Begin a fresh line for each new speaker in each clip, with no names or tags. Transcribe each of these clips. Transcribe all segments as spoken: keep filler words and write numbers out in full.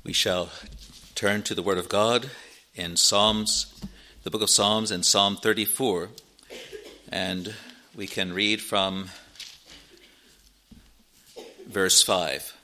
We shall turn to the Word of God in Psalms, the book of Psalms in Psalm thirty-four, and we can read from verse five.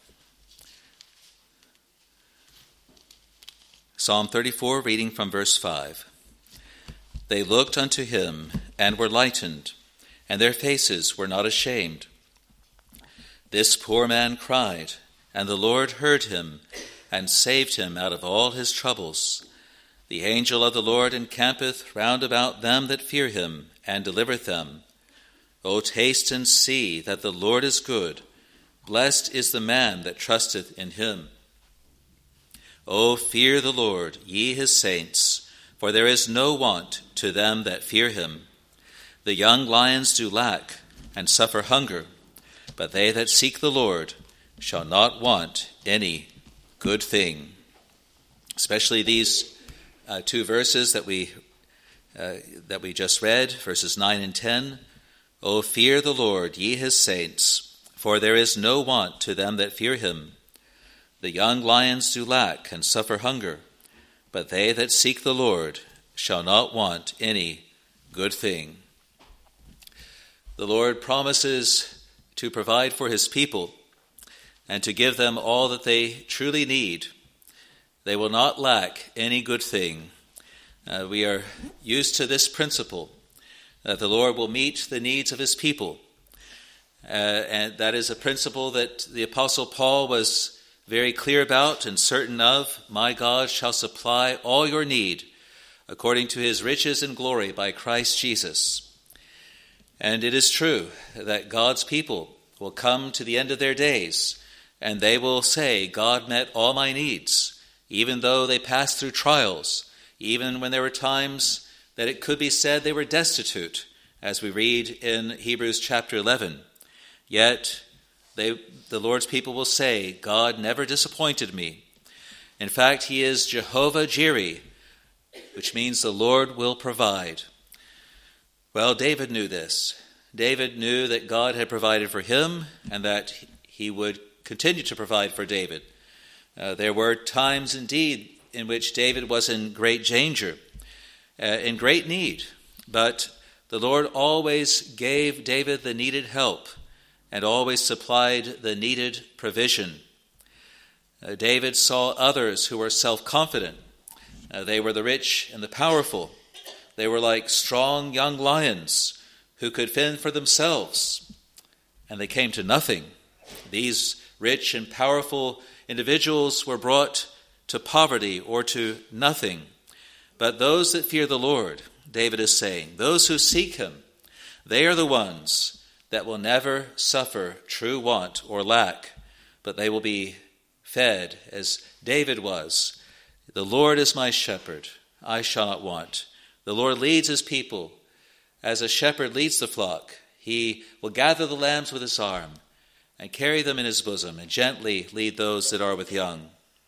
Psalm thirty-four, reading from verse five. They looked unto him and were lightened, and their faces were not ashamed. This poor man cried, and the Lord heard him, and saved him out of all his troubles. The angel of the Lord encampeth round about them that fear him, and delivereth them. O taste and see that the Lord is good. Blessed is the man that trusteth in him. O fear the Lord, ye his saints, for there is no want to them that fear him. The young lions do lack, and suffer hunger, but they that seek the Lord shall not want any good thing. Especially these uh, two verses that we uh, that we just read, verses nine and ten. O fear the Lord, ye his saints, for there is no want to them that fear him. The young lions do lack and suffer hunger, but they that seek the Lord shall not want any good thing. The Lord promises to provide for his people and to give them all that they truly need. They will not lack any good thing. Uh, we are used to this principle, that the Lord will meet the needs of his people. Uh, and that is a principle that the Apostle Paul was very clear about and certain of. My God shall supply all your need according to his riches and glory by Christ Jesus. And it is true that God's people will come to the end of their days, and they will say, God met all my needs, even though they passed through trials, even when there were times that it could be said they were destitute, as we read in Hebrews chapter eleven. Yet they, the Lord's people will say, God never disappointed me. In fact, he is Jehovah Jireh, which means the Lord will provide. Well, David knew this. David knew that God had provided for him and that he would continue to provide for David. Uh, there were times indeed in which David was in great danger, uh, in great need, but the Lord always gave David the needed help and always supplied the needed provision. Uh, David saw others who were self-confident. Uh, they were the rich and the powerful. They were like strong young lions who could fend for themselves, and they came to nothing. These rich and powerful individuals were brought to poverty or to nothing. But those that fear the Lord, David is saying, those who seek him, they are the ones that will never suffer true want or lack, but they will be fed as David was. The Lord is my shepherd, I shall not want. The Lord leads his people as a shepherd leads the flock. He will gather the lambs with his arm and carry them in his bosom, and gently lead those that are with young.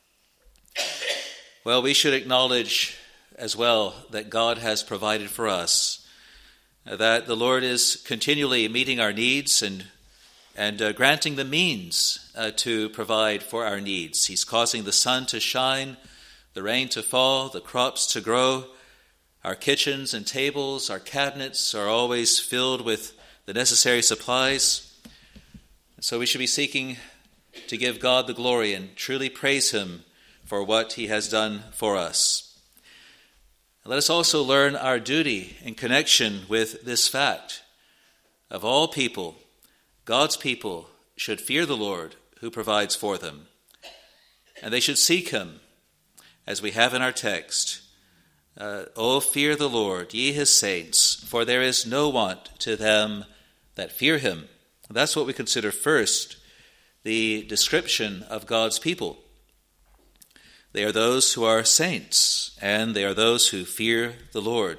Well, we should acknowledge as well that God has provided for us, that the Lord is continually meeting our needs and and uh, granting the means uh, to provide for our needs. He's causing the sun to shine, the rain to fall, the crops to grow. Our kitchens and tables, our cabinets are always filled with the necessary supplies. So we should be seeking to give God the glory and truly praise him for what he has done for us. Let us also learn our duty in connection with this fact. Of all people, God's people should fear the Lord who provides for them. And they should seek him, as we have in our text. Uh, O fear the Lord, ye his saints, for there is no want to them that fear him. That's what we consider first, the description of God's people. They are those who are saints, and they are those who fear the Lord.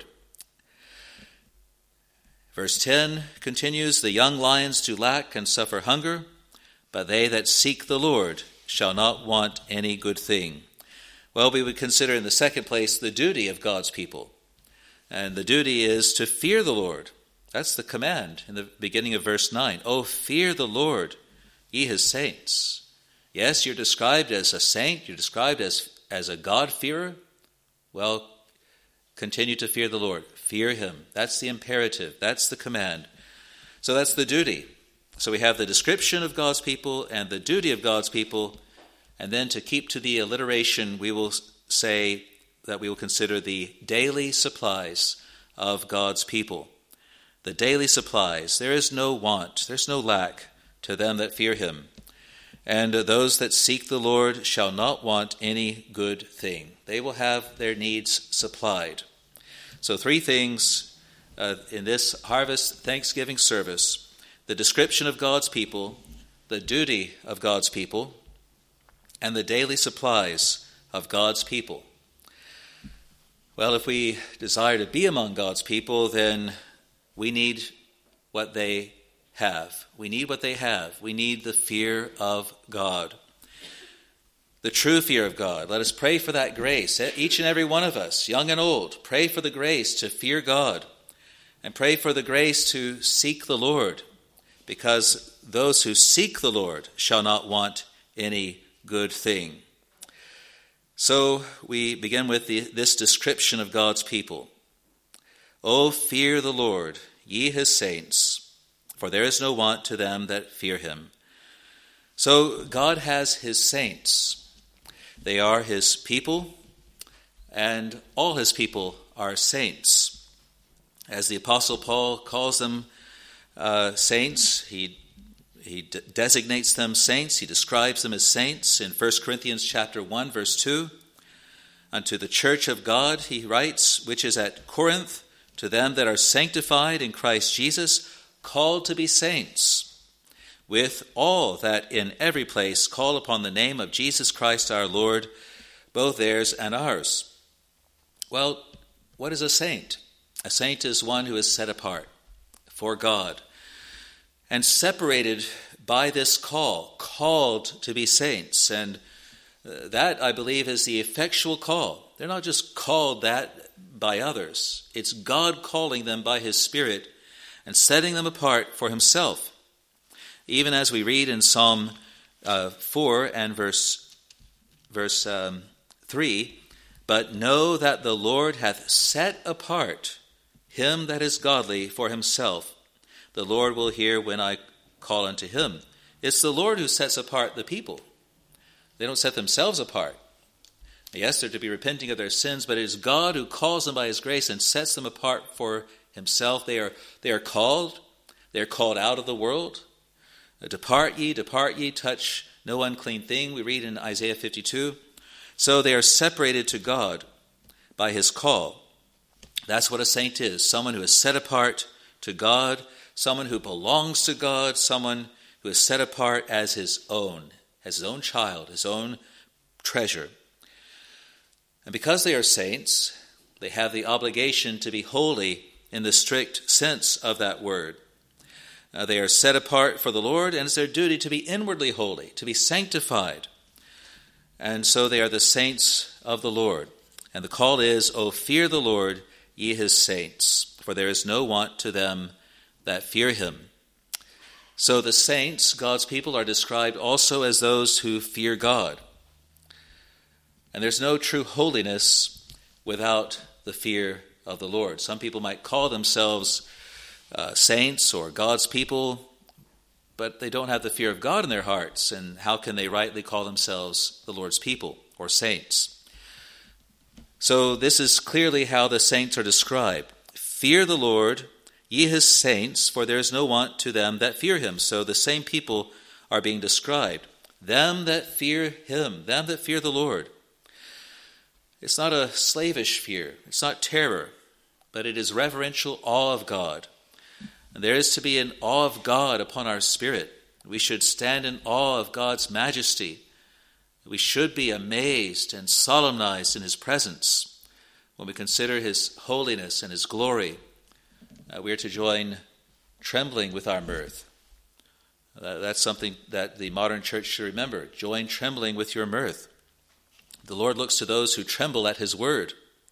Verse ten continues, the young lions do lack and suffer hunger, but they that seek the Lord shall not want any good thing. Well, we would consider in the second place the duty of God's people. And the duty is to fear the Lord. That's the command in the beginning of verse nine. Oh, fear the Lord, ye his saints. Yes, you're described as a saint, you're described as, as a God-fearer. Well, continue to fear the Lord. Fear him. That's the imperative. That's the command. So that's the duty. So we have the description of God's people and the duty of God's people. And then to keep to the alliteration, we will say that we will consider the daily supplies of God's people. The daily supplies. There is no want, there's no lack to them that fear him. And those that seek the Lord shall not want any good thing. They will have their needs supplied. So three things uh, in this harvest Thanksgiving service: the description of God's people, the duty of God's people, and the daily supplies of God's people. Well, if we desire to be among God's people, then we need what they have. We need what they have. We need the fear of God. The true fear of God. Let us pray for that grace. Each and every one of us, young and old, pray for the grace to fear God and pray for the grace to seek the Lord, because those who seek the Lord shall not want any good thing. So we begin with the, this description of God's people. O fear the Lord, ye his saints, for there is no want to them that fear him. So God has his saints. They are his people, and all his people are saints. As the Apostle Paul calls them uh, saints, he he de- designates them saints. He describes them as saints in First Corinthians chapter one, verse two. Unto the church of God, he writes, which is at Corinth, to them that are sanctified in Christ Jesus, called to be saints, with all that in every place call upon the name of Jesus Christ our Lord, both theirs and ours. Well, what is a saint? A saint is one who is set apart for God and separated by this call, called to be saints. And uh, that, I believe, is the effectual call. They're not just called that by others. It's God calling them by his Spirit and setting them apart for himself. Even as we read in Psalm uh, four and verse, verse um, three, but know that the Lord hath set apart him that is godly for himself. The Lord will hear when I call unto him. It's the Lord who sets apart the people. They don't set themselves apart. Yes, they're to be repenting of their sins, but it is God who calls them by his grace and sets them apart for himself. They are, they are called. They are called out of the world. Depart ye, depart ye, touch no unclean thing, we read in Isaiah fifty-two. So they are separated to God by his call. That's what a saint is, someone who is set apart to God, someone who belongs to God, someone who is set apart as his own, as his own child, his own treasure. And because they are saints, they have the obligation to be holy in the strict sense of that word. Uh, they are set apart for the Lord, and it's their duty to be inwardly holy, to be sanctified. And so they are the saints of the Lord. And the call is, O fear the Lord, ye his saints, for there is no want to them that fear him. So the saints, God's people, are described also as those who fear God. And there's no true holiness without the fear of the Lord. Some people might call themselves uh, saints or God's people, but they don't have the fear of God in their hearts. And how can they rightly call themselves the Lord's people or saints? So this is clearly how the saints are described. Fear the Lord, ye his saints, for there is no want to them that fear him. So the same people are being described. Them that fear him, them that fear the Lord. It's not a slavish fear. It's not terror, but it is reverential awe of God. And there is to be an awe of God upon our spirit. We should stand in awe of God's majesty. We should be amazed and solemnized in his presence. When we consider his holiness and his glory, uh, we are to join trembling with our mirth. Uh, that's something that the modern church should remember. Join trembling with your mirth. The Lord looks to those who tremble at his word.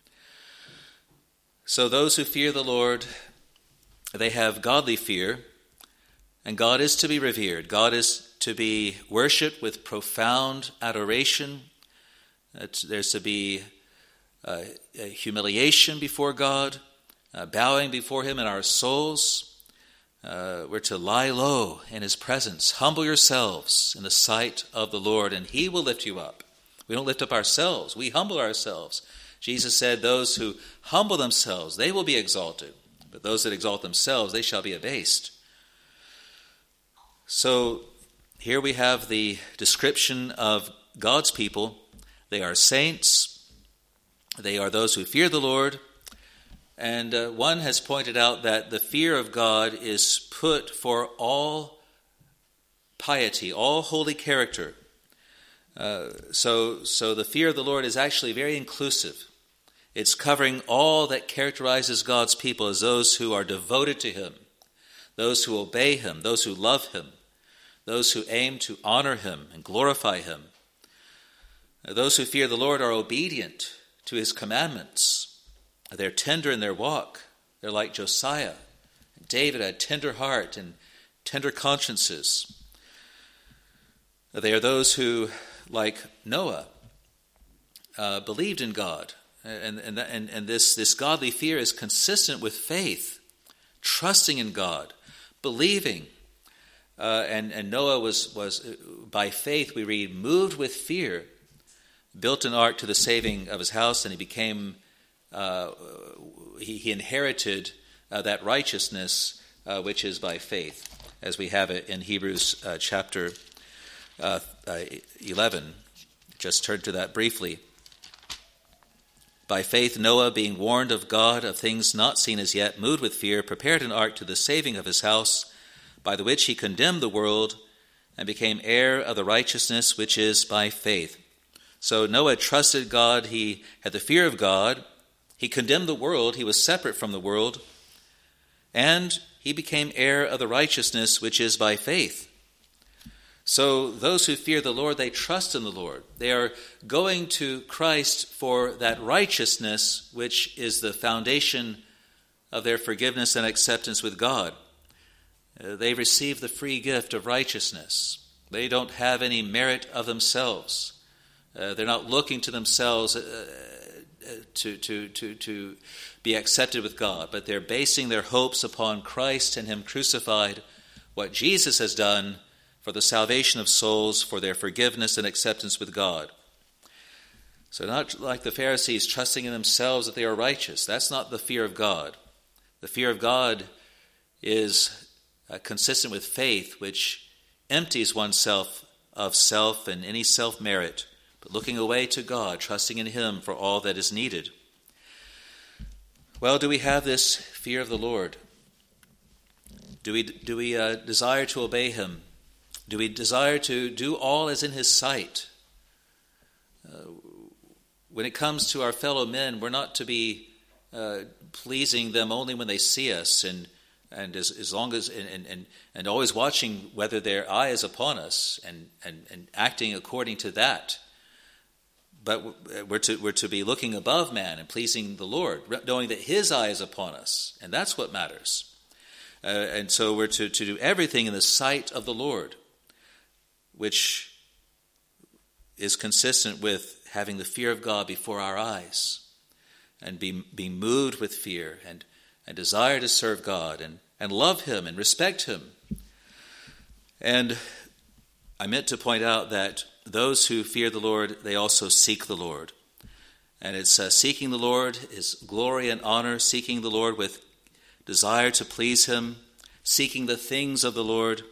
So those who fear the Lord, they have godly fear, and God is to be revered. God is to be worshipped with profound adoration. There's to be uh, a humiliation before God, uh, bowing before him in our souls. Uh, we're to lie low in his presence. Humble yourselves in the sight of the Lord, and he will lift you up. We don't lift up ourselves. We humble ourselves. Jesus said, those who humble themselves, they will be exalted. But those that exalt themselves, they shall be abased. So here we have the description of God's people. They are saints. They are those who fear the Lord. And uh, one has pointed out that the fear of God is put for all piety, all holy character. Uh, so, so the fear of the Lord is actually very inclusive. It's covering all that characterizes God's people as those who are devoted to him, those who obey him, those who love him, those who aim to honor him and glorify him. Those who fear the Lord are obedient to his commandments. They're tender in their walk. They're like Josiah. David had tender heart and tender consciences. They are those who, like Noah, uh, believed in God. And, and, and, and this, this godly fear is consistent with faith, trusting in God, believing. Uh, and, and Noah was, was, by faith, we read, moved with fear, built an ark to the saving of his house, and he became, uh, he, he inherited uh, that righteousness uh, which is by faith, as we have it in Hebrews uh, chapter uh, uh, eleven. Just turn to that briefly. By faith, Noah, being warned of God of things not seen as yet, moved with fear, prepared an ark to the saving of his house, by the which he condemned the world and became heir of the righteousness which is by faith. So Noah trusted God. He had the fear of God. He condemned the world. He was separate from the world. And he became heir of the righteousness which is by faith. So those who fear the Lord, they trust in the Lord. They are going to Christ for that righteousness which is the foundation of their forgiveness and acceptance with God. Uh, they receive the free gift of righteousness. They don't have any merit of themselves. Uh, they're not looking to themselves uh, to, to, to, to be accepted with God, but they're basing their hopes upon Christ and him crucified, what Jesus has done for the salvation of souls, for their forgiveness and acceptance with God. So not like the Pharisees trusting in themselves that they are righteous. That's not the fear of God. The fear of God is uh, consistent with faith, which empties oneself of self and any self-merit, but looking away to God, trusting in him for all that is needed. Well, do we have this fear of the Lord? Do we, do we uh, desire to obey him? Do we desire to do all as in his sight? Uh, when it comes to our fellow men, we're not to be uh, pleasing them only when they see us, and and as, as long as and, and and always watching whether their eye is upon us, and and, and acting according to that. But we're to we're to be looking above man and pleasing the Lord, knowing that his eye is upon us, and that's what matters. Uh, and so we're to, to do everything in the sight of the Lord, which is consistent with having the fear of God before our eyes, and be, being moved with fear and, and desire to serve God and, and love him and respect him. And I meant to point out that those who fear the Lord, they also seek the Lord. And it's uh, seeking the Lord is glory and honor, seeking the Lord with desire to please him, seeking the things of the Lord.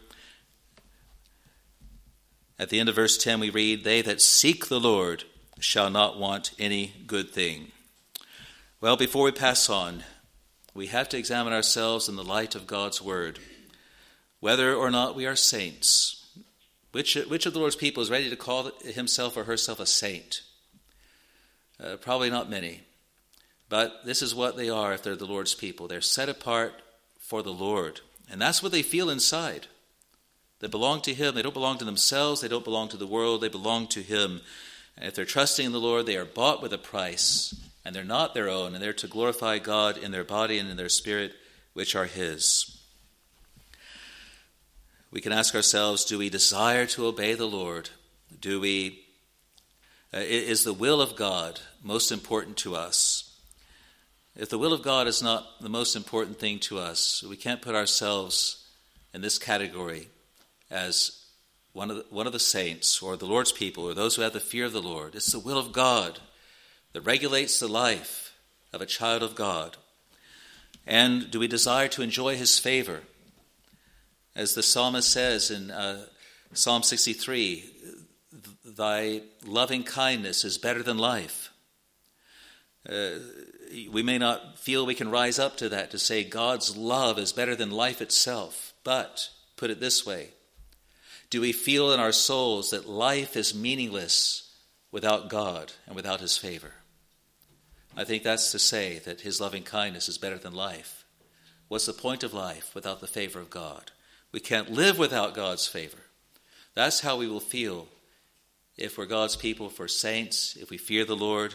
At the end of verse ten we read, "They that seek the Lord shall not want any good thing." Well, before we pass on, we have to examine ourselves in the light of God's word, whether or not we are saints. Which, which of the Lord's people is ready to call himself or herself a saint? Uh, probably not many. But this is what they are if they're the Lord's people. They're set apart for the Lord. And that's what they feel inside. They belong to him. They don't belong to themselves. They don't belong to the world. They belong to him. And if they're trusting in the Lord, they are bought with a price. And they're not their own. And they're to glorify God in their body and in their spirit, which are his. we can ask ourselves, do we desire to obey the Lord? Do we, uh, is the will of God most important to us? If the will of God is not the most important thing to us, we can't put ourselves in this category as one of the, one of the saints or the Lord's people or those who have the fear of the Lord. It's the will of God that regulates the life of a child of God. And do we desire to enjoy his favor? As the psalmist says in uh, Psalm sixty-three, thy loving kindness is better than life. Uh, we may not feel we can rise up to that, to say God's love is better than life itself. But, put it this way, do we feel in our souls that life is meaningless without God and without his favor? I think that's to say that his loving kindness is better than life. What's the point of life without the favor of God? We can't live without God's favor. That's how we will feel if we're God's people, if we're saints, if we fear the Lord,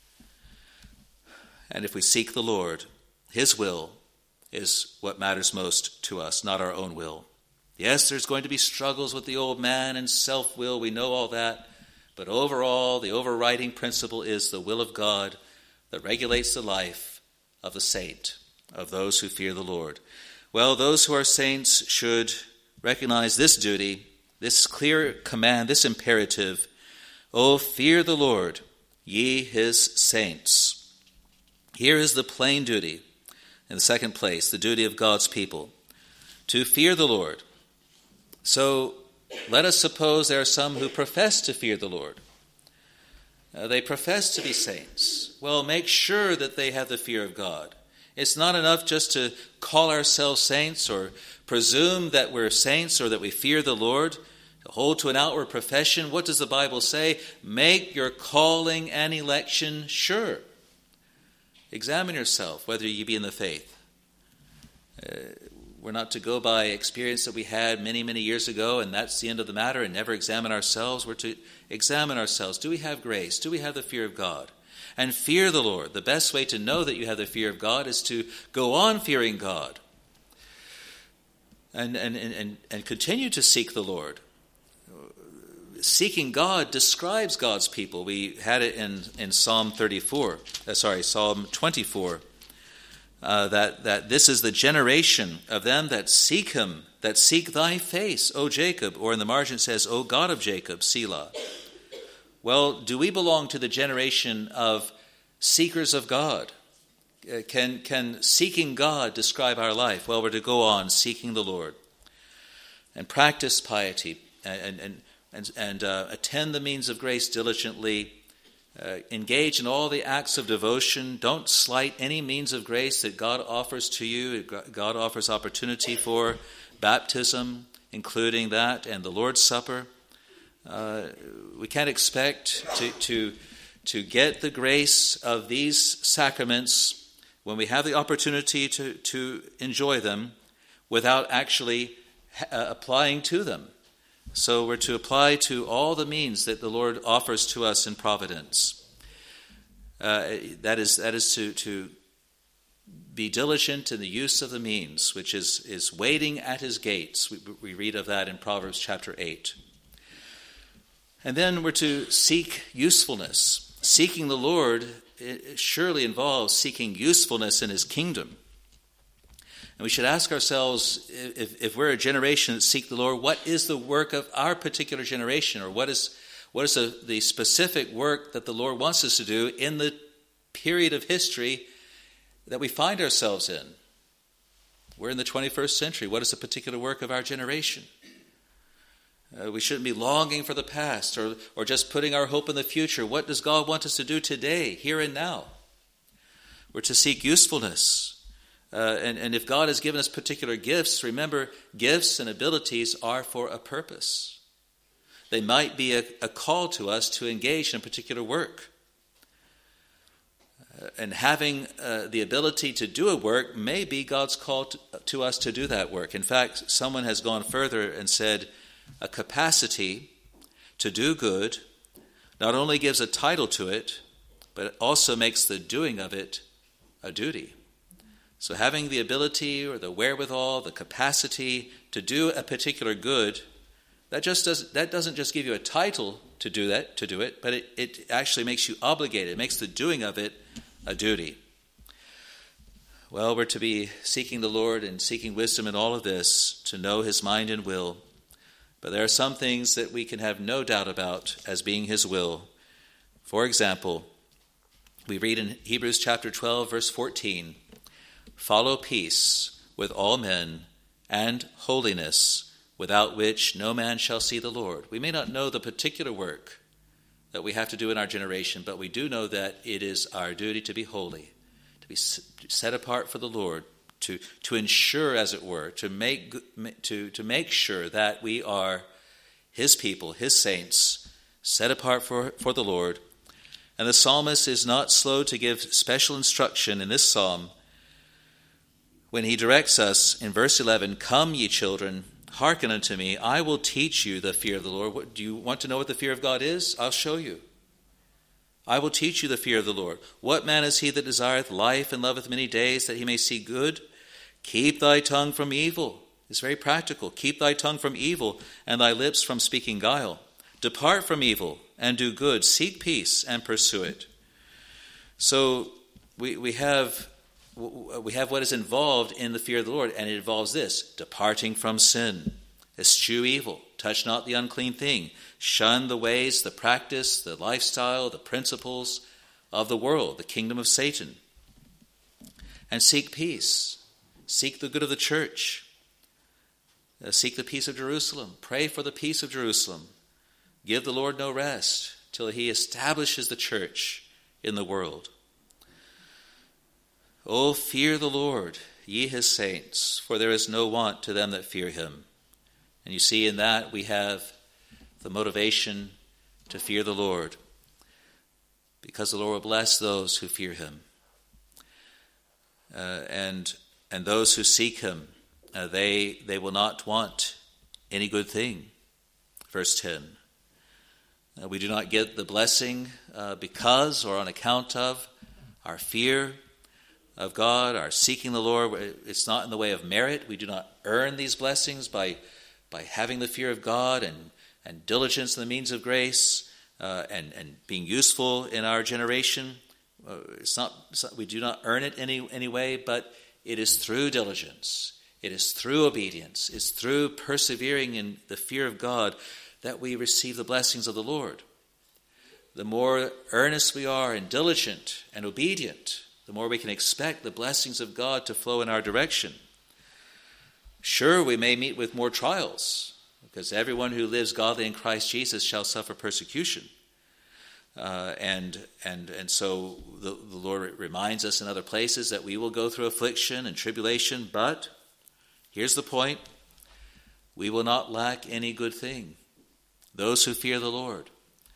and if we seek the Lord. His will is what matters most to us, not our own will. Yes, there's going to be struggles with the old man and self-will. We know all that. But overall, the overriding principle is the will of God that regulates the life of the saint, of those who fear the Lord. Well, those who are saints should recognize this duty, this clear command, this imperative. Oh, fear the Lord, ye his saints. Here is the plain duty. In the second place, the duty of God's people, to fear the Lord. So let us suppose there are some who profess to fear the Lord. Uh, they profess to be saints. Well, make sure that they have the fear of God. It's not enough just to call ourselves saints or presume that we're saints or that we fear the Lord, to hold to an outward profession. What does the Bible say? Make your calling and election sure. Examine yourself whether you be in the faith. Uh, we're not to go by experience that we had many, many years ago, and that's the end of the matter, and never examine ourselves. We're to examine ourselves. Do we have grace? Do we have the fear of God? And fear the Lord. The best way to know that you have the fear of God is to go on fearing God and, and, and, and continue to seek the Lord. Seeking God describes God's people. We had it in, in Psalm thirty-four, uh, sorry, Psalm twenty-four, uh, that, that this is the generation of them that seek him, that seek thy face, O Jacob, or in the margin it says, O God of Jacob, Selah. Well, do we belong to the generation of seekers of God? Uh, can, can seeking God describe our life? Well, we're to go on seeking the Lord and practice piety and, and and, and uh, attend the means of grace diligently, uh, engage in all the acts of devotion. Don't slight any means of grace that God offers to you. God offers opportunity for baptism, including that, and the Lord's Supper. Uh, we can't expect to, to, to get the grace of these sacraments when we have the opportunity to, to enjoy them without actually uh, applying to them. So we're to apply to all the means that the Lord offers to us in providence. Uh, that is that is to, to be diligent in the use of the means, which is, is waiting at his gates. We, we read of that in Proverbs chapter eight. And then we're to seek usefulness. Seeking the Lord it surely involves seeking usefulness in his kingdom. And we should ask ourselves, if, if we're a generation that seek the Lord, what is the work of our particular generation? Or what is what is the, the specific work that the Lord wants us to do in the period of history that we find ourselves in? We're in the twenty-first century. What is the particular work of our generation? Uh, we shouldn't be longing for the past or, or just putting our hope in the future. What does God want us to do today, here and now? We're to seek usefulness. Uh, and, and if God has given us particular gifts, remember, gifts and abilities are for a purpose. They might be a, a call to us to engage in a particular work. Uh, and having uh, the ability to do a work may be God's call to, to us to do that work. In fact, someone has gone further and said a capacity to do good not only gives a title to it, but it also makes the doing of it a duty. So having the ability or the wherewithal, the capacity to do a particular good, that just doesn't that doesn't just give you a title to do that, to do it, but it, it actually makes you obligated. It makes the doing of it a duty. Well, we're to be seeking the Lord and seeking wisdom in all of this, to know his mind and will. But there are some things that we can have no doubt about as being his will. For example, we read in Hebrews chapter twelve, verse fourteen, "Follow peace with all men and holiness, without which no man shall see the Lord." We may not know the particular work that we have to do in our generation, but we do know that it is our duty to be holy, to be set apart for the Lord, to, to ensure, as it were, to make, to, to make sure that we are his people, his saints, set apart for, for the Lord. And the psalmist is not slow to give special instruction in this psalm when he directs us in verse eleven, "Come, ye children, hearken unto me, I will teach you the fear of the Lord." What, do you want to know what the fear of God is? I'll show you. "I will teach you the fear of the Lord. What man is he that desireth life and loveth many days, that he may see good? Keep thy tongue from evil." It's very practical. "Keep thy tongue from evil, and thy lips from speaking guile. Depart from evil, and do good. Seek peace, and pursue it." So we, we have... We have what is involved in the fear of the Lord, and it involves this: departing from sin, eschew evil, touch not the unclean thing, shun the ways, the practice, the lifestyle, the principles of the world, the kingdom of Satan, and seek peace. Seek the good of the church. Uh, seek the peace of Jerusalem. Pray for the peace of Jerusalem. Give the Lord no rest till he establishes the church in the world. "O fear the Lord, ye his saints, for there is no want to them that fear him." And you see in that we have the motivation to fear the Lord, because the Lord will bless those who fear him. Uh, and and those who seek him, uh, they, they will not want any good thing. Verse ten. Uh, we do not get the blessing uh, because or on account of our fear of God, our seeking the Lord. It's not in the way of merit. We do not earn these blessings by by having the fear of God and, and diligence in the means of grace uh, and, and being useful in our generation. Uh, it's not, it's not we do not earn it any any way, but it is through diligence. It is through obedience. It's through persevering in the fear of God that we receive the blessings of the Lord. The more earnest we are and diligent and obedient, the more we can expect the blessings of God to flow in our direction. Sure, we may meet with more trials, because everyone who lives godly in Christ Jesus shall suffer persecution. Uh, and and and so the, the Lord reminds us in other places that we will go through affliction and tribulation, but here's the point: we will not lack any good thing. Those who fear the Lord.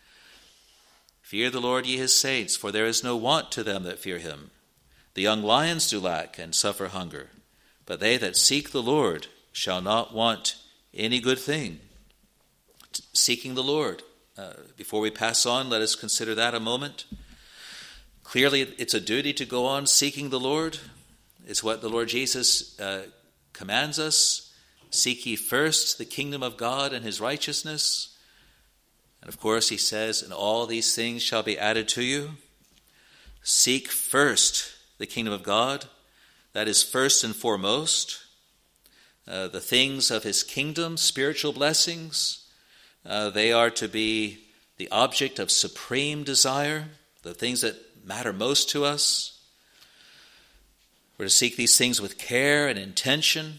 "Fear the Lord, ye his saints, for there is no want to them that fear him. The young lions do lack and suffer hunger, but they that seek the Lord shall not want any good thing." Seeking the Lord. Uh, before we pass on, let us consider that a moment. Clearly, it's a duty to go on seeking the Lord. It's what the Lord Jesus uh, commands us. "Seek ye first the kingdom of God and his righteousness." And of course, he says, "And all these things shall be added to you." Seek first the kingdom of God. That is first and foremost. Uh, the things of his kingdom, spiritual blessings, uh, they are to be the object of supreme desire, the things that matter most to us. We're to seek these things with care and intention.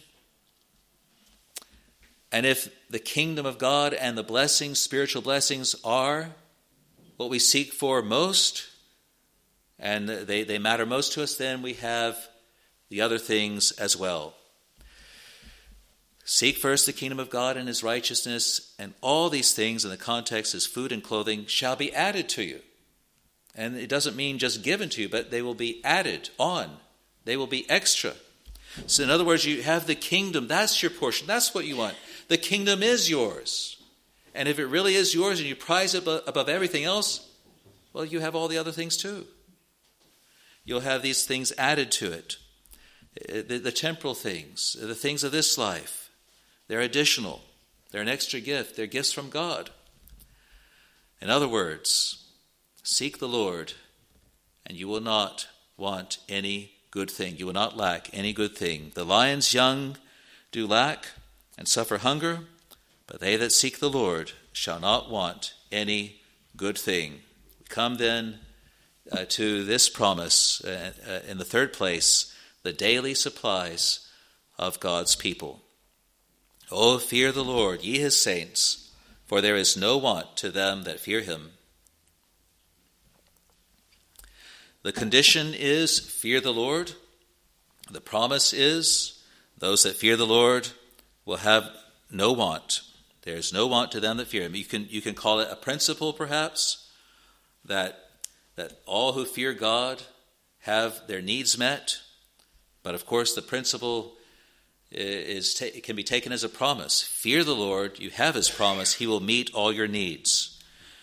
And if the kingdom of God and the blessings, spiritual blessings, are what we seek for most, and they, they matter most to us, then we have the other things as well. Seek first the kingdom of God and his righteousness, and all these things, in the context is food and clothing, shall be added to you. And it doesn't mean just given to you, but they will be added on. They will be extra. So in other words, you have the kingdom. That's your portion. That's what you want. The kingdom is yours. And if it really is yours and you prize it above everything else, well, you have all the other things too. You'll have these things added to it. The, the temporal things, the things of this life, they're additional. They're an extra gift. They're gifts from God. In other words, seek the Lord, and you will not want any good thing. You will not lack any good thing. The lion's young do lack and suffer hunger, but they that seek the Lord shall not want any good thing. We come then uh, to this promise uh, uh, in the third place, the daily supplies of God's people. O fear the Lord, ye his saints, for there is no want to them that fear him. The condition is fear the Lord. The promise is those that fear the Lord will have no want. There is no want to them that fear him. You can you can call it a principle, perhaps, that that all who fear God have their needs met. But of course, the principle is ta- can be taken as a promise. Fear the Lord, you have his promise, he will meet all your needs.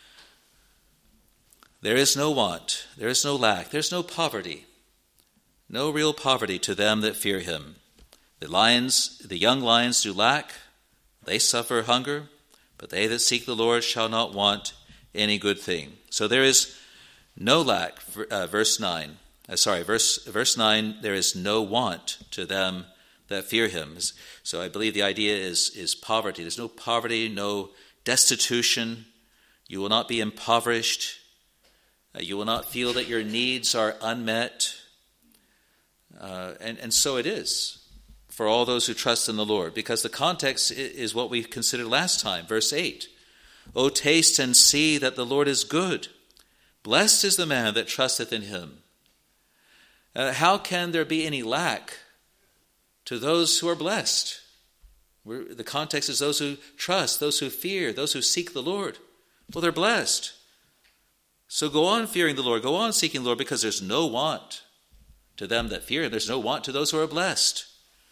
There is no want, there is no lack, there's no poverty, no real poverty to them that fear him. The lions, the young lions do lack, they suffer hunger, but they that seek the Lord shall not want any good thing. So there is no lack, uh, verse nine. Uh, sorry, verse verse nine, there is no want to them that fear him. So I believe the idea is, is poverty. There's no poverty, no destitution. You will not be impoverished. Uh, you will not feel that your needs are unmet. Uh, and, and so it is for all those who trust in the Lord, because the context is what we considered last time, verse eight. O taste and see that the Lord is good. Blessed is the man that trusteth in him. Uh, how can there be any lack to those who are blessed? We're, the context is those who trust, those who fear, those who seek the Lord. Well, they're blessed. So go on fearing the Lord, go on seeking the Lord, because there's no want to them that fear him. There's no want to those who are blessed.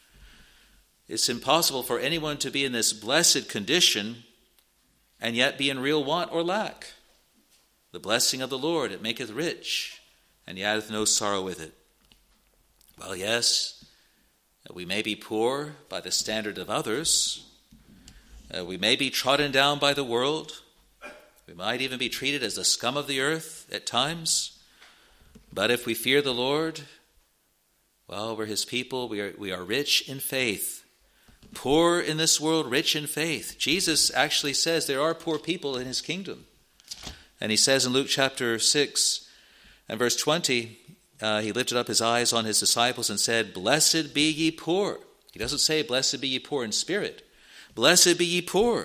It's impossible for anyone to be in this blessed condition and yet be in real want or lack. The blessing of the Lord, it maketh rich, and he addeth no sorrow with it. Well, yes, we may be poor by the standard of others. Uh, we may be trodden down by the world. We might even be treated as the scum of the earth at times. But if we fear the Lord, well, we're his people. We are, we are rich in faith. Poor in this world, rich in faith. Jesus actually says there are poor people in his kingdom. And he says in Luke chapter six and verse twenty, uh, he lifted up his eyes on his disciples and said, Blessed be ye poor. He doesn't say, Blessed be ye poor in spirit. Blessed be ye poor.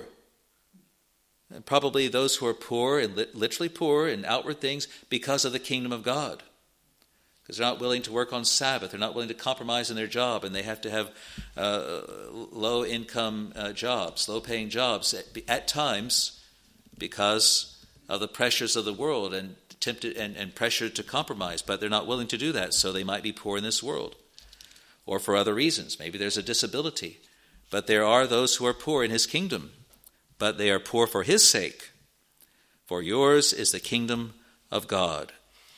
And probably those who are poor, and literally poor in outward things, because of the kingdom of God. Because they're not willing to work on Sabbath. They're not willing to compromise in their job, and they have to have uh, low-income uh, jobs, low-paying jobs at, at times because of the pressures of the world and tempted and, and pressure to compromise. But they're not willing to do that, so they might be poor in this world. Or for other reasons. Maybe there's a disability. But there are those who are poor in his kingdom. But they are poor for his sake. For yours is the kingdom of God.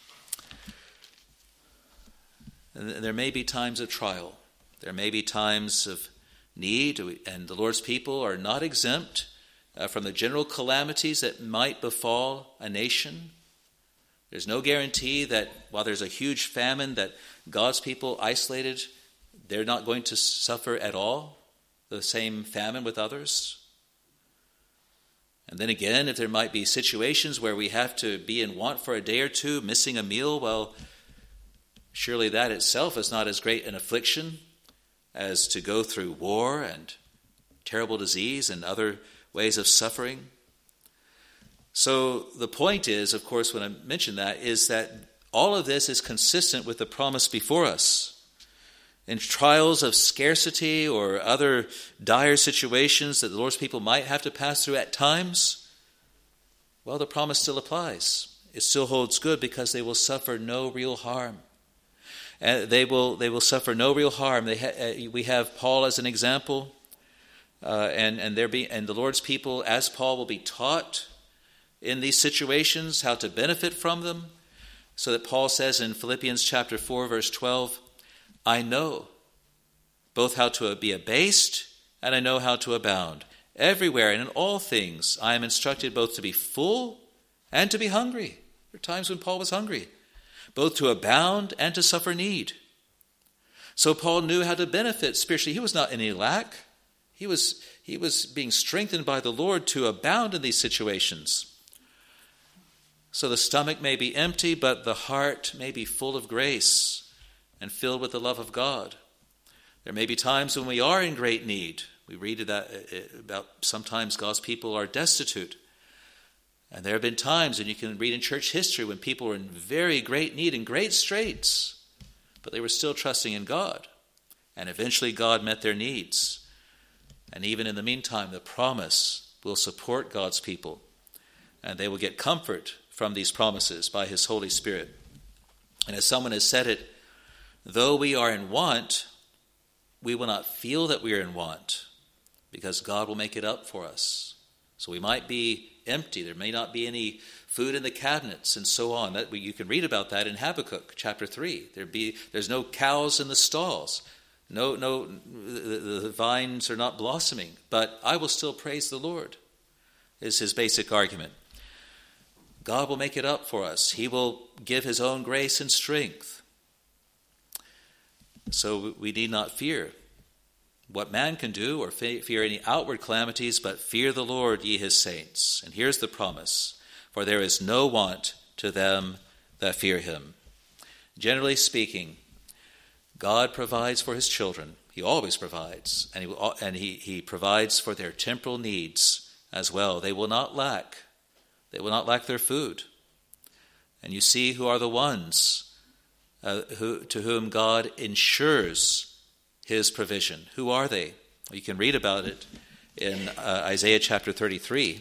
And there may be times of trial. There may be times of need, and the Lord's people are not exempt uh, from the general calamities that might befall a nation. There's no guarantee that while there's a huge famine, that God's people isolated, they're not going to suffer at all the same famine with others. And then again, if there might be situations where we have to be in want for a day or two, missing a meal, well, surely that itself is not as great an affliction as to go through war and terrible disease and other ways of suffering. So the point is, of course, when I mention that, is that all of this is consistent with the promise before us. In trials of scarcity or other dire situations that the Lord's people might have to pass through at times, well, the promise still applies. It still holds good because they will suffer no real harm. Uh, they will they will suffer no real harm. They ha- uh, we have Paul as an example, uh, and and there be and the Lord's people, as Paul, will be taught in these situations how to benefit from them, so that Paul says in Philippians chapter four, verse twelve, I know both how to be abased and I know how to abound. Everywhere and in all things I am instructed both to be full and to be hungry. There were times when Paul was hungry, both to abound and to suffer need. So Paul knew how to benefit spiritually. He was not in any lack. He was, he was being strengthened by the Lord to abound in these situations. So the stomach may be empty, but the heart may be full of grace and filled with the love of God. There may be times when we are in great need. We read that about sometimes God's people are destitute. And there have been times, and you can read in church history, when people were in very great need and great straits, but they were still trusting in God. And eventually God met their needs. And even in the meantime, the promise will support God's people. And they will get comfort from these promises by his Holy Spirit. And as someone has said it, though we are in want, we will not feel that we are in want, because God will make it up for us. So we might be empty. There may not be any food in the cabinets and so on. That you can read about that in Habakkuk chapter three. There be there's no cows in the stalls. No, no, the, the vines are not blossoming. But I will still praise the Lord, is his basic argument. God will make it up for us. He will give his own grace and strength. So we need not fear what man can do or fear any outward calamities, but fear the Lord, ye his saints. And here's the promise: for there is no want to them that fear him. Generally speaking, God provides for his children. He always provides, and he, will, and he, he provides for their temporal needs as well. They will not lack. They will not lack their food. And you see who are the ones uh, who, to whom God ensures his provision. Who are they? Well, you can read about it in uh, Isaiah chapter thirty-three.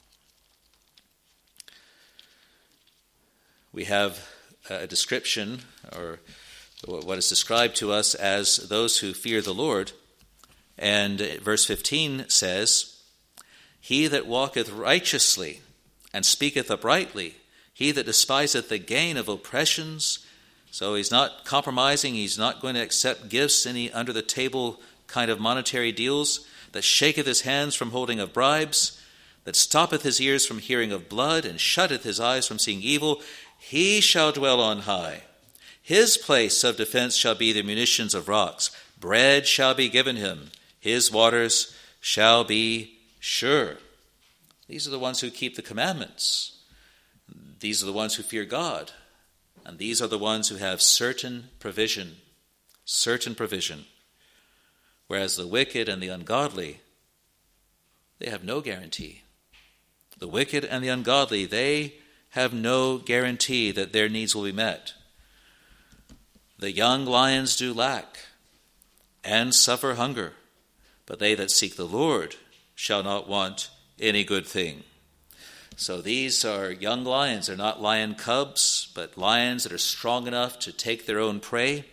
We have a description, or what is described to us as those who fear the Lord. And verse fifteen says, he that walketh righteously and speaketh uprightly, he that despiseth the gain of oppressions. So he's not compromising. He's not going to accept gifts, any under-the-table kind of monetary deals, that shaketh his hands from holding of bribes, that stoppeth his ears from hearing of blood, and shutteth his eyes from seeing evil. He shall dwell on high. His place of defense shall be the munitions of rocks. Bread shall be given him. His waters shall be sure. These are the ones who keep the commandments. These are the ones who fear God. And these are the ones who have certain provision, certain provision. Whereas the wicked and the ungodly, they have no guarantee. The wicked and the ungodly, they have no guarantee that their needs will be met. The young lions do lack and suffer hunger, but they that seek the Lord shall not want any good thing. So these are young lions. They're not lion cubs, but lions that are strong enough to take their own prey.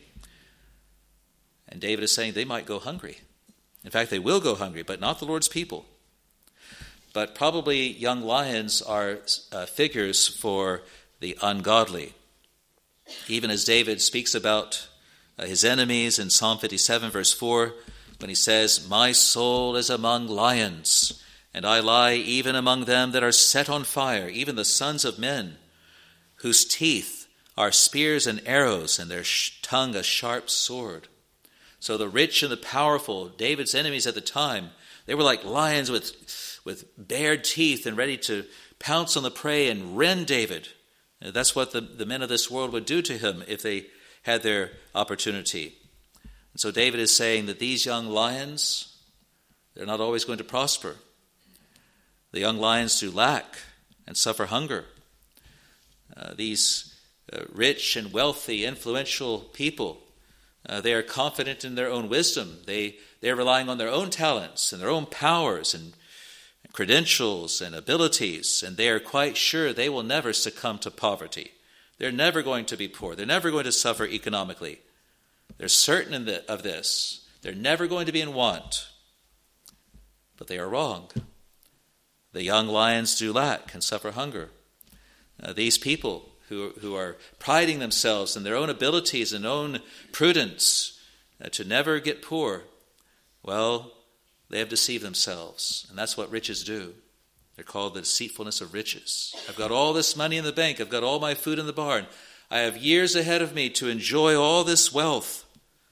And David is saying they might go hungry. In fact, they will go hungry, but not the Lord's people. But probably young lions are uh, figures for the ungodly. Even as David speaks about uh, his enemies in Psalm fifty-seven, verse four, when he says, my soul is among lions, and I lie even among them that are set on fire, even the sons of men, whose teeth are spears and arrows, and their tongue a sharp sword. So the rich and the powerful, David's enemies at the time, they were like lions with, with bared teeth and ready to pounce on the prey and rend David. And that's what the, the men of this world would do to him if they had their opportunity. And so David is saying that these young lions, they're not always going to prosper. The young lions do lack and suffer hunger. Uh, these uh, rich and wealthy, influential people, uh, they are confident in their own wisdom. They, they're relying on their own talents and their own powers and credentials and abilities, and they are quite sure they will never succumb to poverty. They're never going to be poor. They're never going to suffer economically. They're certain in the, of this. They're never going to be in want. But they are wrong. The young lions do lack and suffer hunger. Uh, these people who, who are priding themselves in their own abilities and own prudence, uh, to never get poor, well, they have deceived themselves. And that's what riches do. They're called the deceitfulness of riches. I've got all this money in the bank. I've got all my food in the barn. I have years ahead of me to enjoy all this wealth.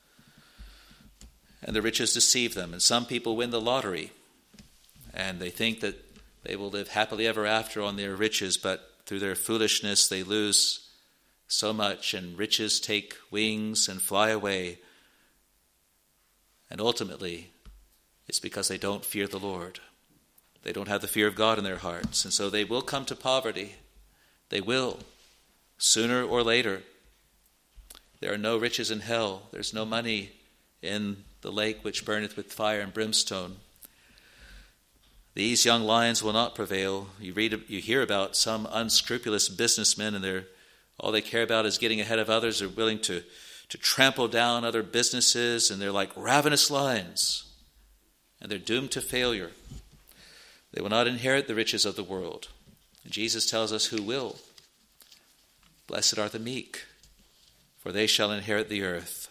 And the riches deceive them. And some people win the lottery. And they think that they will live happily ever after on their riches, but through their foolishness they lose so much, and riches take wings and fly away. And ultimately, it's because they don't fear the Lord. They don't have the fear of God in their hearts, and so they will come to poverty. They will, sooner or later. There are no riches in hell. There's no money in the lake which burneth with fire and brimstone. These young lions will not prevail. You read, you hear about some unscrupulous businessmen, and they're all they care about is getting ahead of others. They're willing to, to trample down other businesses, and they're like ravenous lions, and they're doomed to failure. They will not inherit the riches of the world. And Jesus tells us who will. Blessed are the meek, for they shall inherit the earth.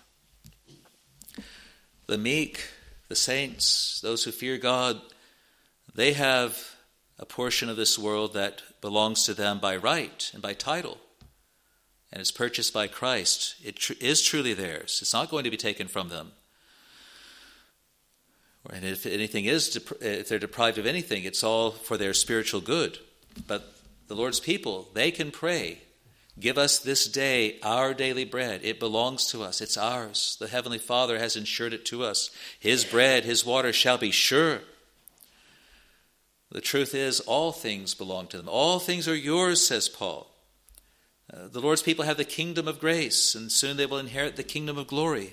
The meek, the saints, those who fear God, they have a portion of this world that belongs to them by right and by title, and is purchased by Christ. It tr- is truly theirs. It's not going to be taken from them. And if anything is, dep- if they're deprived of anything, it's all for their spiritual good. But the Lord's people, they can pray, give us this day our daily bread. It belongs to us. It's ours. The Heavenly Father has insured it to us. His bread, His water shall be sure. The truth is, all things belong to them. All things are yours, says Paul. Uh, the Lord's people have the kingdom of grace, and soon they will inherit the kingdom of glory.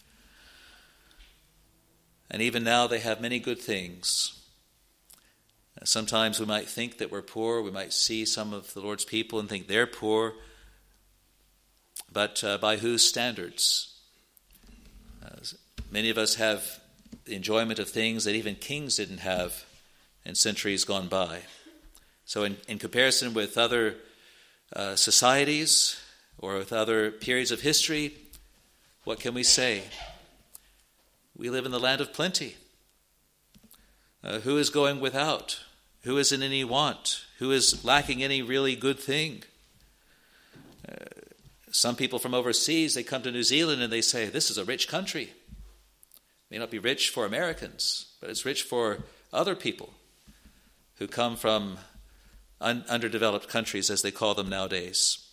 And even now they have many good things. Uh, sometimes we might think that we're poor. We might see some of the Lord's people and think they're poor. But uh, by whose standards? Uh, many of us have the enjoyment of things that even kings didn't have in centuries gone by. So in, in comparison with other uh, societies or with other periods of history, what can we say? We live in the land of plenty. Uh, who is going without? Who is in any want? Who is lacking any really good thing? Uh, some people from overseas, they come to New Zealand and they say, this is a rich country. It may not be rich for Americans, but it's rich for other people who come from un- underdeveloped countries, as they call them nowadays.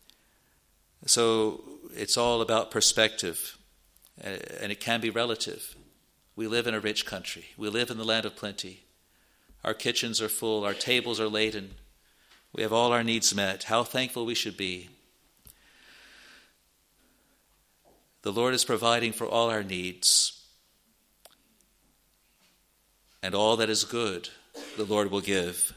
So it's all about perspective. And it can be relative. We live in a rich country. We live in the land of plenty. Our kitchens are full. Our tables are laden. We have all our needs met. How thankful we should be. The Lord is providing for all our needs. And all that is good, the Lord will give.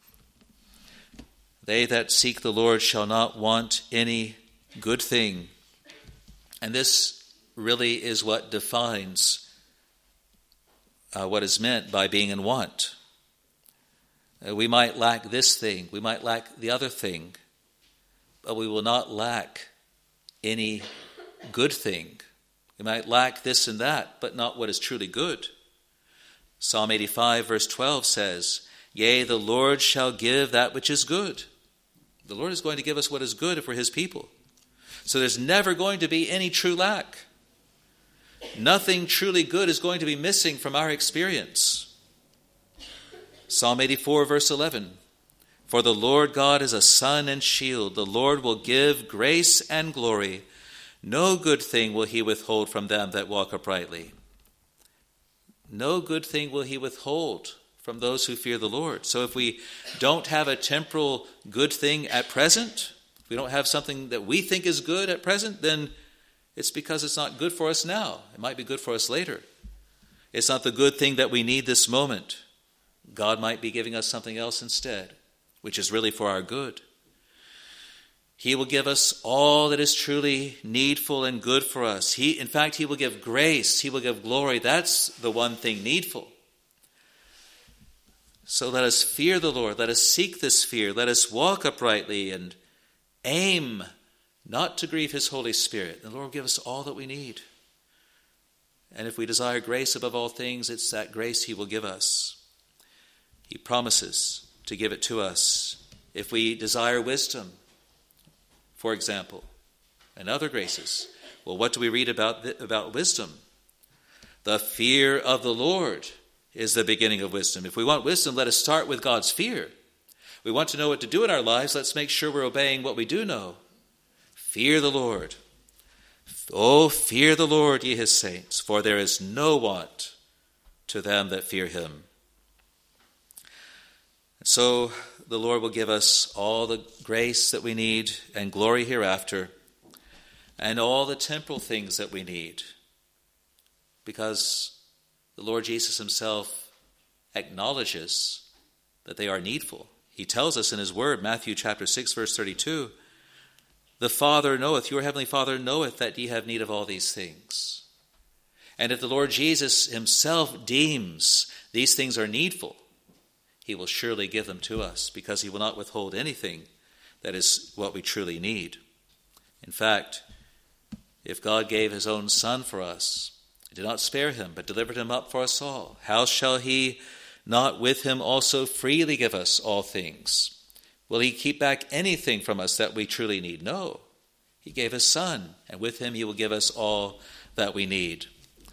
They that seek the Lord shall not want any good thing. And this really is what defines uh, what is meant by being in want. Uh, we might lack this thing, we might lack the other thing, but we will not lack any good thing. We might lack this and that, but not what is truly good. Psalm eighty-five verse twelve says, yea, the Lord shall give that which is good. The Lord is going to give us what is good if we're His people. So there's never going to be any true lack. Nothing truly good is going to be missing from our experience. Psalm eighty-four, verse eleven. For the Lord God is a sun and shield. The Lord will give grace and glory. No good thing will He withhold from them that walk uprightly. No good thing will He withhold from those who fear the Lord. So if we don't have a temporal good thing at present, if we don't have something that we think is good at present, then it's because it's not good for us now. It might be good for us later. It's not the good thing that we need this moment. God might be giving us something else instead, which is really for our good. He will give us all that is truly needful and good for us. He, in fact, He will give grace. He will give glory. That's the one thing needful. So let us fear the Lord. Let us seek this fear. Let us walk uprightly and aim not to grieve His Holy Spirit. The Lord will give us all that we need. And if we desire grace above all things, it's that grace he will give us. He promises to give it to us. If we desire wisdom, for example, and other graces, well, what do we read about, th- about wisdom? The fear of the Lord is the beginning of wisdom. If we want wisdom, let us start with God's fear. We want to know what to do in our lives, let's make sure we're obeying what we do know. Fear the Lord. Oh, fear the Lord, ye his saints, for there is no want to them that fear him. So the Lord will give us all the grace that we need and glory hereafter, and all the temporal things that we need, because the Lord Jesus himself acknowledges that they are needful. He tells us in his word, Matthew chapter six, verse thirty-two, the Father knoweth, your heavenly Father knoweth that ye have need of all these things. And if the Lord Jesus himself deems these things are needful, he will surely give them to us, because he will not withhold anything that is what we truly need. In fact, if God gave his own Son for us, he did not spare him, but delivered him up for us all, how shall he not with him also freely give us all things? Will he keep back anything from us that we truly need? No. He gave his Son, and with him he will give us all that we need.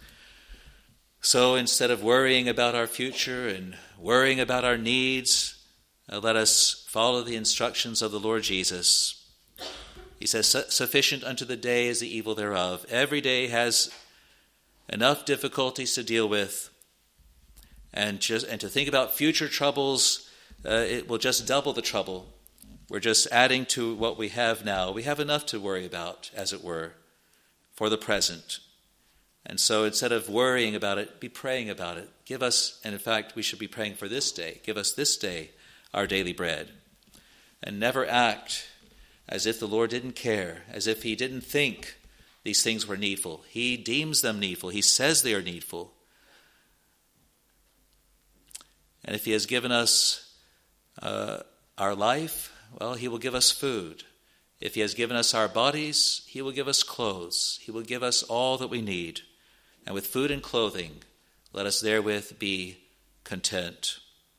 So instead of worrying about our future and worrying about our needs, uh, let us follow the instructions of the Lord Jesus. He says, sufficient unto the day is the evil thereof. Every day has enough difficulties to deal with, and just and to think about future troubles, uh, it will just double the trouble. We're just adding to what we have now. We have enough to worry about, as it were, for the present. And so instead of worrying about it, be praying about it. Give us, and in fact, we should be praying for this day. Give us this day our daily bread. And never act as if the Lord didn't care, as if he didn't think these things were needful. He deems them needful. He says they are needful. And if he has given us uh, our life, well, he will give us food. If he has given us our bodies, he will give us clothes. He will give us all that we need. And with food and clothing, let us therewith be content.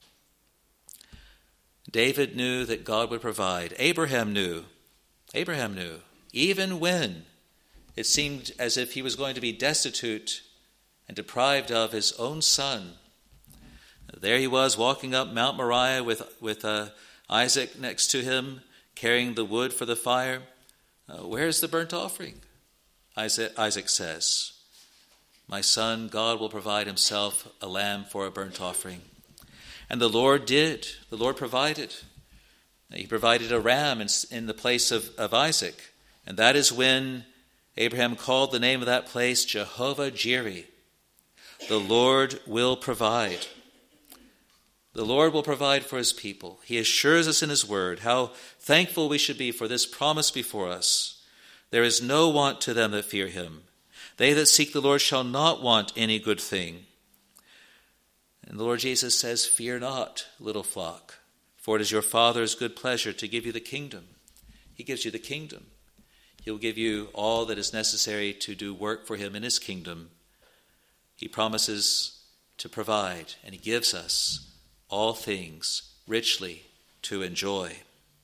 David knew that God would provide. Abraham knew. Abraham knew. Even when it seemed as if he was going to be destitute and deprived of his own son, there he was walking up Mount Moriah with, with uh, Isaac next to him, carrying the wood for the fire. Uh, where's the burnt offering? Isaac, Isaac says, my son, God will provide himself a lamb for a burnt offering. And the Lord did. The Lord provided. He provided a ram in, in the place of, of Isaac. And that is when Abraham called the name of that place Jehovah Jireh. The Lord will provide. The Lord will provide for his people. He assures us in his word how thankful we should be for this promise before us. There is no want to them that fear him. They that seek the Lord shall not want any good thing. And the Lord Jesus says, fear not, little flock, for it is your Father's good pleasure to give you the kingdom. He gives you the kingdom. He will give you all that is necessary to do work for him in his kingdom. He promises to provide, and he gives us all things richly to enjoy.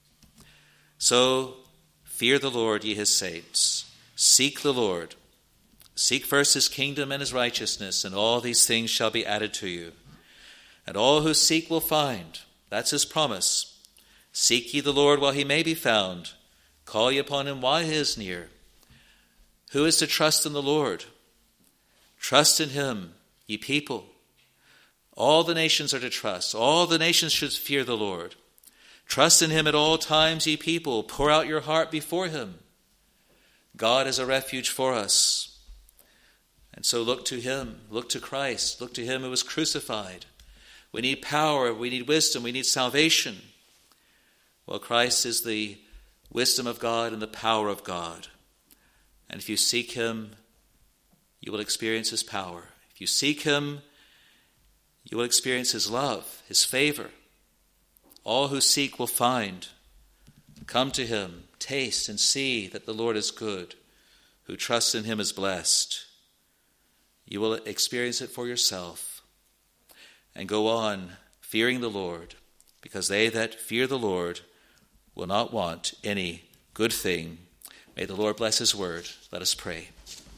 So, fear the Lord, ye his saints. Seek the Lord. Seek first his kingdom and his righteousness, and all these things shall be added to you. And all who seek will find. That's his promise. Seek ye the Lord while he may be found. Call ye upon him while he is near. Who is to trust in the Lord? Trust in him, ye people. All the nations are to trust. All the nations should fear the Lord. Trust in him at all times, ye people. Pour out your heart before him. God is a refuge for us. And so look to him. Look to Christ. Look to him who was crucified. We need power. We need wisdom. We need salvation. Well, Christ is the wisdom of God and the power of God. And if you seek him, you will experience his power. If you seek him, you will experience his love, his favor. All who seek will find. Come to him, taste and see that the Lord is good. Who trusts in him is blessed. you will experience it for yourself. And go on fearing the Lord, because they that fear the Lord will not want any good thing. May the Lord bless his word. Let us pray.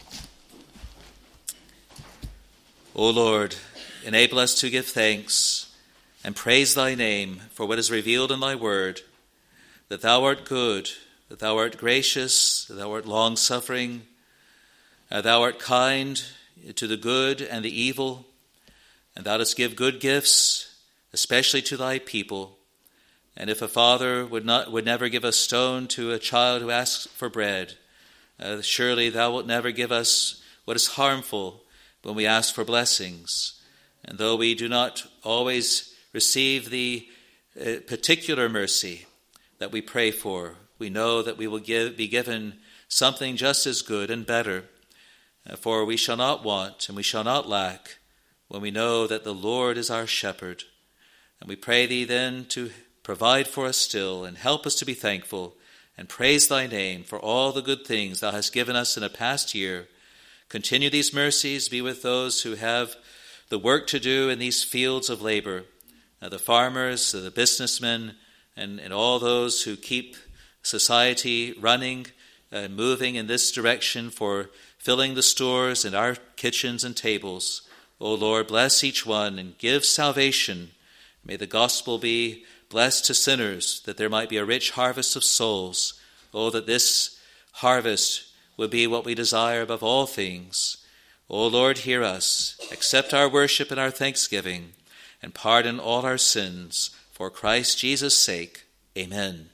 O Lord, enable us to give thanks and praise thy name for what is revealed in thy word, that thou art good, that thou art gracious, that thou art long-suffering, that thou art kind to the good and the evil, and thou dost give good gifts, especially to thy people. And if a father would not would never give a stone to a child who asks for bread, uh, surely thou wilt never give us what is harmful when we ask for blessings. And though we do not always receive the uh, particular mercy that we pray for, we know that we will give, be given something just as good and better. Uh, for we shall not want and we shall not lack when we know that the Lord is our shepherd. And we pray thee then to provide for us still and help us to be thankful and praise thy name for all the good things thou hast given us in a past year. Continue these mercies, be with those who have the work to do in these fields of labor, uh, the farmers, uh, the businessmen, and, and all those who keep society running and uh, moving in this direction for filling the stores and our kitchens and tables. O Lord, bless each one and give salvation. May the gospel be blessed to sinners, that there might be a rich harvest of souls. Oh, that this harvest would be what we desire above all things. O Lord, hear us, accept our worship and our thanksgiving, and pardon all our sins. For Christ Jesus' sake, amen.